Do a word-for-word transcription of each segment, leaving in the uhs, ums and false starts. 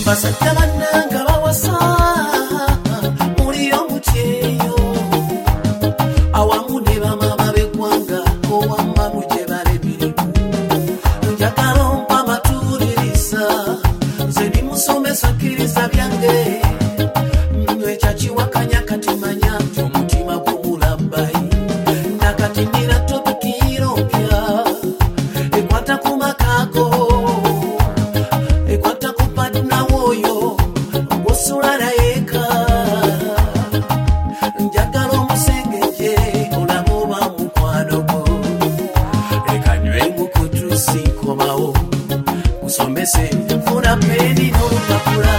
basajja bannanga bawasa muliyo mutyeyo awamu ne bamama b'eggwanga owamma muje balebiriku njagala ompa amatuuliriza nze ndi musomesa kkiriza byange ekyakiwakanya kati manya nti omutima gw'omulabbayi nakati ndina topiki irompya ekwata ku makago ekwata ku padina woyo osulala eka njagala omusengeje olamuba mukwano gwo leka nywe mukutusi komawo musomese funa peni n'olupapula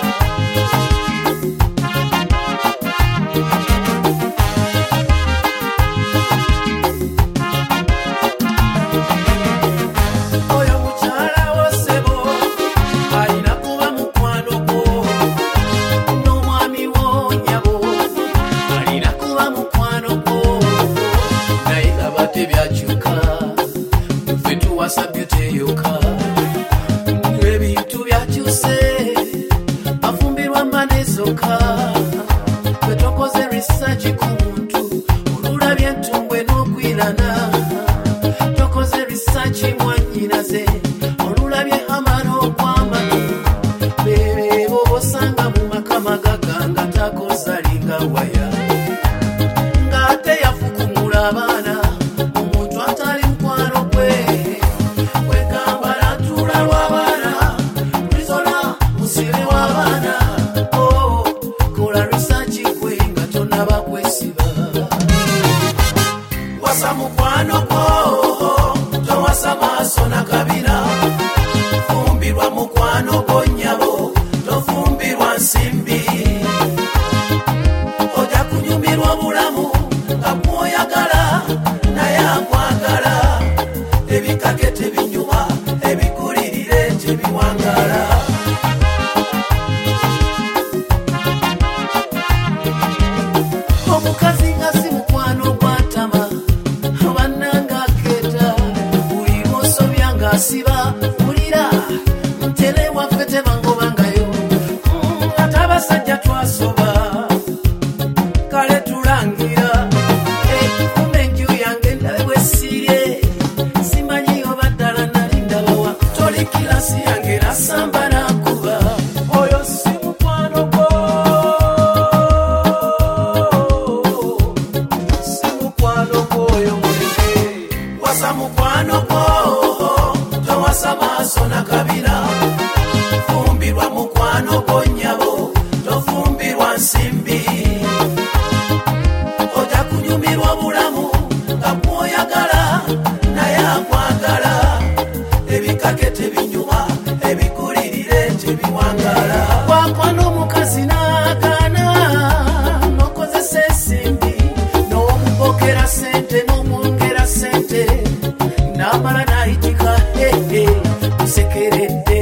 ebintu byakyuse bafumbirwa manezoka bwetokoze research ku muntu olulabye entumbwe n'okwirana tokoze research mwanyinaze olulabye amano okwamano bebo bosanga mu makamagaga nga takozalinga waya ng'ate yafukumula abaana omuntu atali mukwano gwe mukwano gwo towasa maaso na kabira fumbirwa mukwano gwo nnyabo tofumbirwa nsimbi ojja kunyumirwa obulamu nga bw'oyagala naye akwagala ebikake tebinyuma ebikulirire tebiwangala omukazi nga si mukwano gwatama siba mulira ntele waffe tebangobangayo ate abasajja twasoba kale tulangira kumbe enju yange ndabe bwesiirye simanyi oba ddala nali ndabawa toli kirasi yange nasamba nakuba oyo si mukwano gwo si mukwano gwoyo muleke wasa mukwano gwo maaso na kabira fumbirwa mukwano gwo nnyabo tofumbirwa nsimbi ojja kunyumirwa obulamu nga bw'oyagala naye akwagala ebikake tebinyuma ebikulirire tebiwangala kwakwa n'omukazi n'agaana n'okozesa ensimbi n'omubokera sente n'omwongera sente n'amala n'ayitika musekeredde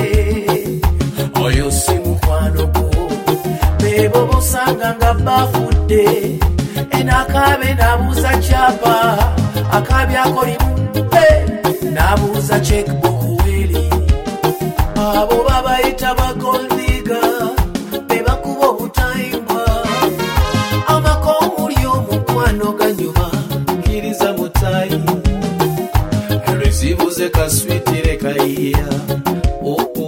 oyo si mukwano gwo bebo bosanga nga bafudde enakabe nabuuza kyapa akabyako limu nabuuza checkbook weli abo babayita bagoldiga bebakuba obutayimbwa amakomuli omukwano ganyuma kkiriza mutayi zibuze kaswitire kaiya opo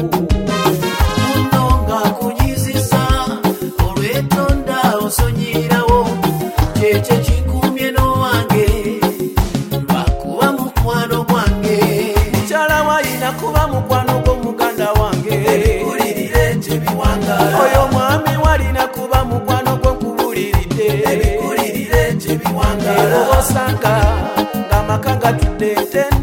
munonga kunyiziza olwetonda osonyirawo kyekyo kinkumye n'owange lwakuba mukwano gwange mukyala wayina kuba mukwano gw'omuganda wange ebikulirire tebiwangala oyo mwami walina kuba mukwano gw'okubuliridde ebikulirire tebiwangala osanga ng'amaka gatudde ente